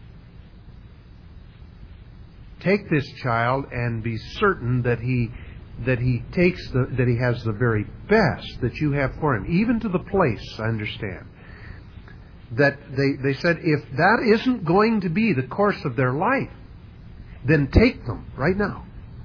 Take this child and be certain that he that he takes the that he has the very best that you have for him, even to the place, I understand. That they, they said, if that isn't going to be the course of their life, then take them right now.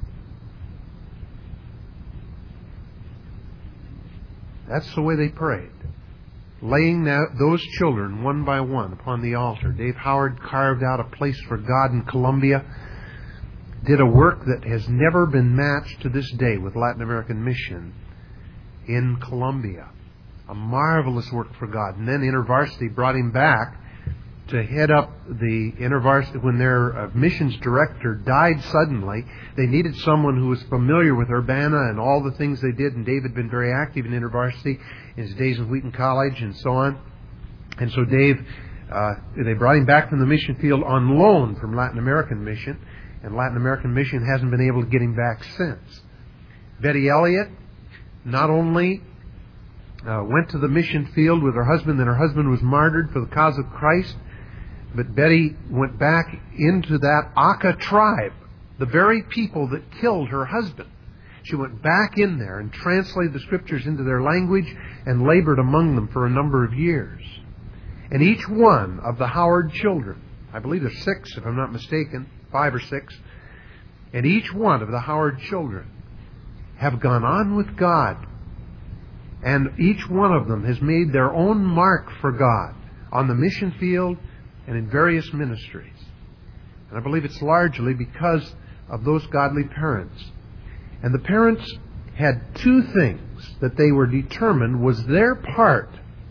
That's the way they prayed. Laying those children one by one upon the altar. Dave Howard carved out a place for God in Colombia. Did a work that has never been matched to this day with Latin American Mission in Colombia. A marvelous work for God. And then InterVarsity brought him back to head up the InterVarsity. When their uh, missions director died suddenly, they needed someone who was familiar with Urbana and all the things they did. And Dave had been very active in InterVarsity in his days in Wheaton College and so on. And so Dave, uh, they brought him back from the mission field on loan from Latin American Mission. And Latin American Mission hasn't been able to get him back since. Betty Elliott not only uh, went to the mission field with her husband, and her husband was martyred for the cause of Christ, but Betty went back into that Aka tribe, the very people that killed her husband. She went back in there and translated the Scriptures into their language and labored among them for a number of years. And each one of the Howard children, I believe there's six if I'm not mistaken, five or six, and each one of the Howard children have gone on with God. And each one of them has made their own mark for God on the mission field and in various ministries. And I believe it's largely because of those godly parents. And the parents had two things that they were determined was their part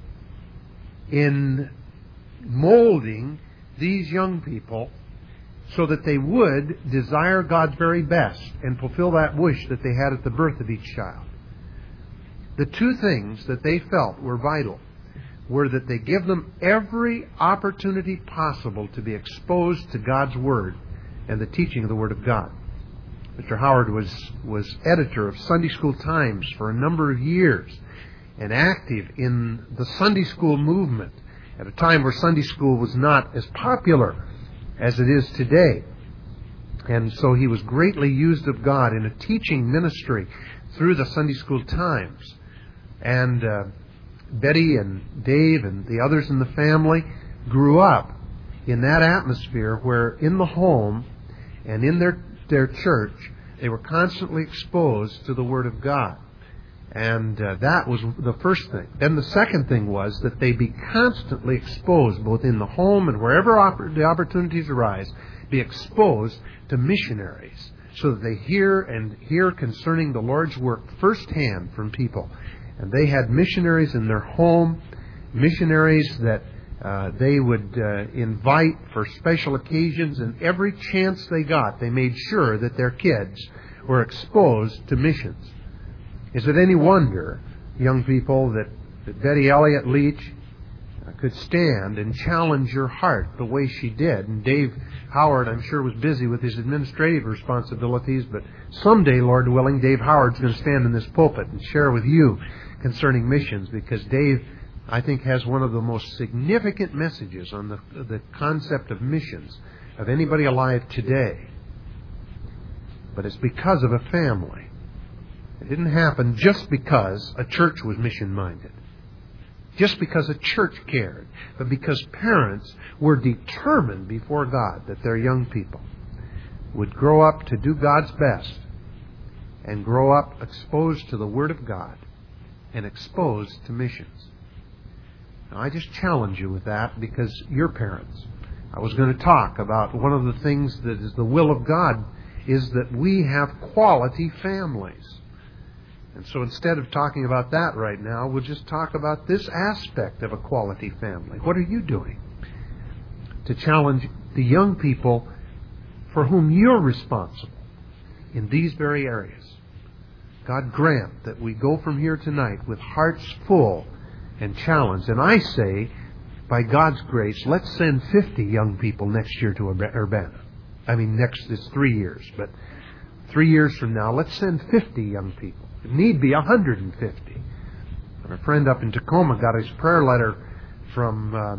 in molding these young people so that they would desire God's very best and fulfill that wish that they had at the birth of each child. The two things that they felt were vital were that they give them every opportunity possible to be exposed to God's Word and the teaching of the Word of God. Mister Howard was, was editor of Sunday School Times for a number of years and active in the Sunday school movement at a time where Sunday school was not as popular as it is today. And so he was greatly used of God in a teaching ministry through the Sunday School Times. And uh, Betty and Dave and the others in the family grew up in that atmosphere where in the home and in their, their church they were constantly exposed to the Word of God. And uh, that was the first thing. Then the second thing was that they be constantly exposed, both in the home and wherever oppor- the opportunities arise, be exposed to missionaries so that they hear and hear concerning the Lord's work firsthand from people. And they had missionaries in their home, missionaries that uh, they would uh, invite for special occasions, and every chance they got, they made sure that their kids were exposed to missions. Is it any wonder, young people, that, that Betty Elliott Leach could stand and challenge your heart the way she did? And Dave Howard, I'm sure, was busy with his administrative responsibilities, but someday, Lord willing, Dave Howard's going to stand in this pulpit and share with you concerning missions, because Dave, I think, has one of the most significant messages on the, the concept of missions of anybody alive today. But it's because of a family. It didn't happen just because a church was mission-minded, just because a church cared, but because parents were determined before God that their young people would grow up to do God's best and grow up exposed to the Word of God and exposed to missions. Now, I just challenge you with that because you're parents. I was going to talk about one of the things that is the will of God is that we have quality families. And so instead of talking about that right now, we'll just talk about this aspect of a quality family. What are you doing to challenge the young people for whom you're responsible in these very areas? God grant that we go from here tonight with hearts full and challenged. And I say, by God's grace, let's send fifty young people next year to Urbana. I mean, next is three years, but three years from now, let's send fifty young people. It need be one hundred fifty. Our friend up in Tacoma got his prayer letter from, uh,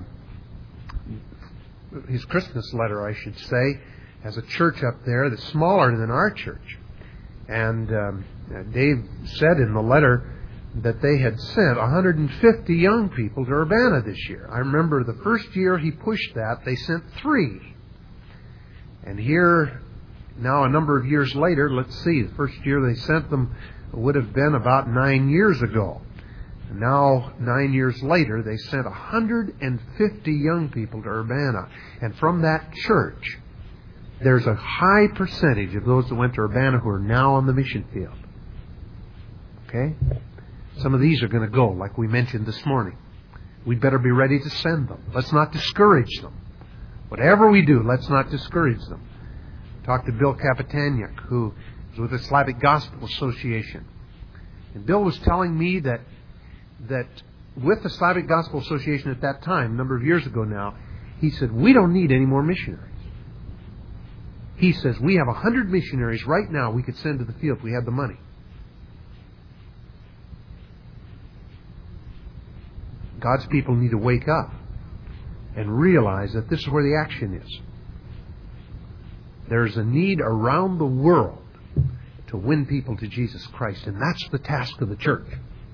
his Christmas letter, I should say, has a church up there that's smaller than our church. And um, Dave said in the letter that they had sent one hundred fifty young people to Urbana this year. I remember the first year he pushed that, they sent three. And here, now a number of years later, let's see, the first year they sent them would have been about nine years ago. And now, nine years later, they sent one hundred fifty young people to Urbana. And from that church, there's a high percentage of those that went to Urbana who are now on the mission field. Okay? Some of these are going to go, like we mentioned this morning. We'd better be ready to send them. Let's not discourage them. Whatever we do, let's not discourage them. Talked to Bill Kapitaniuk, who is with the Slavic Gospel Association. And Bill was telling me that that with the Slavic Gospel Association at that time, a number of years ago now, he said, we don't need any more missionaries. He says, we have one hundred missionaries right now we could send to the field if we had the money. God's people need to wake up and realize that this is where the action is. There's a need around the world to win people to Jesus Christ, and that's the task of the church.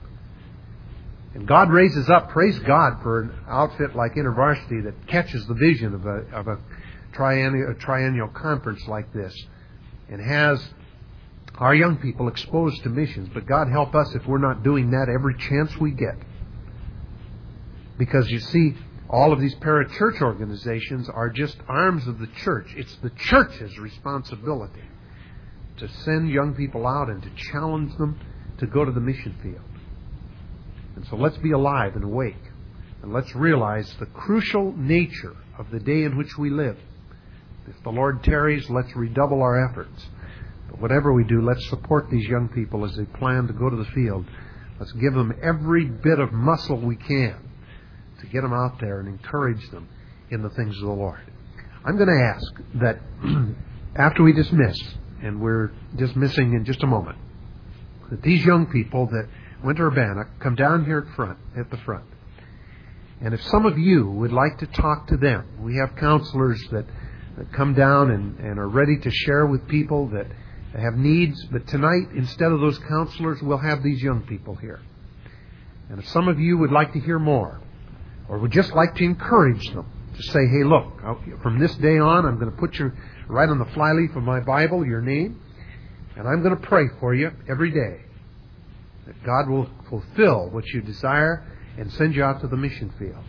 And God raises up, praise God for an outfit like InterVarsity that catches the vision of a, of a, triennial, a triennial conference like this and has our young people exposed to missions. But God help us if we're not doing that every chance we get. Because you see, all of these parachurch organizations are just arms of the church. It's the church's responsibility to send young people out and to challenge them to go to the mission field. And so let's be alive and awake. And let's realize the crucial nature of the day in which we live. If the Lord tarries, let's redouble our efforts. But whatever we do, let's support these young people as they plan to go to the field. Let's give them every bit of muscle we can to get them out there and encourage them in the things of the Lord. I'm going to ask that after we dismiss, and we're dismissing in just a moment, that these young people that went to Urbana come down here at front, at the front. And if some of you would like to talk to them, we have counselors that, that come down and, and are ready to share with people that have needs. But tonight, instead of those counselors, we'll have these young people here. And if some of you would like to hear more, or would just like to encourage them to say, hey, look, from this day on, I'm going to put you right on the flyleaf of my Bible, your name, and I'm going to pray for you every day that God will fulfill what you desire and send you out to the mission field.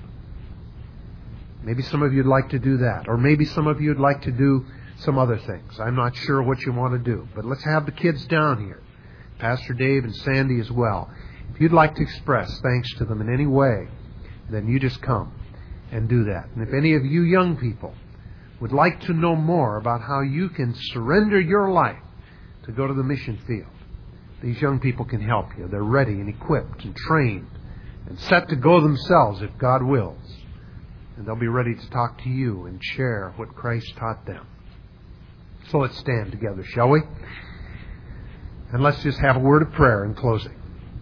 Maybe some of you would like to do that, or maybe some of you would like to do some other things. I'm not sure what you want to do, but let's have the kids down here, Pastor Dave and Sandy as well. If you'd like to express thanks to them in any way, then you just come and do that. And if any of you young people would like to know more about how you can surrender your life to go to the mission field, these young people can help you. They're ready and equipped and trained and set to go themselves if God wills. And they'll be ready to talk to you and share what Christ taught them. So let's stand together, shall we? And let's just have a word of prayer in closing.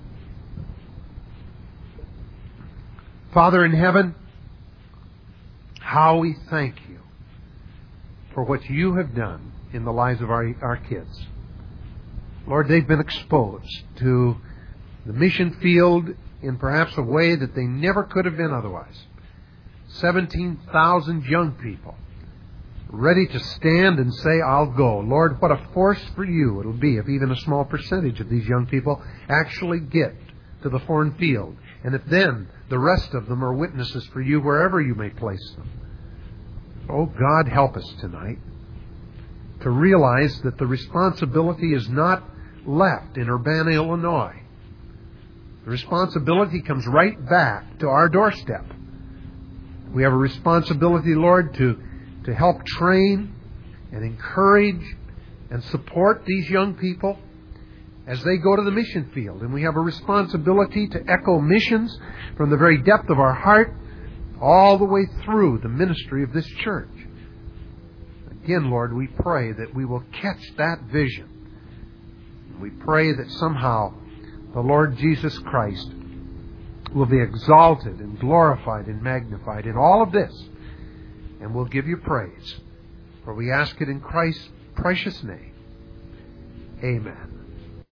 Father in heaven, how we thank you for what you have done in the lives of our, our kids. Lord, they've been exposed to the mission field in perhaps a way that they never could have been otherwise. seventeen thousand young people ready to stand and say, I'll go. Lord, what a force for you it'll be if even a small percentage of these young people actually get to the foreign field. And if then the rest of them are witnesses for you wherever you may place them. Oh, God, help us tonight to realize that the responsibility is not left in Urbana, Illinois. The responsibility comes right back to our doorstep. We have a responsibility, Lord, to, to help train and encourage and support these young people as they go to the mission field. And we have a responsibility to echo missions from the very depth of our heart all the way through the ministry of this church. Again, Lord, we pray that we will catch that vision. We pray that somehow the Lord Jesus Christ will be exalted and glorified and magnified in all of this. And we'll give you praise. For we ask it in Christ's precious name. Amen.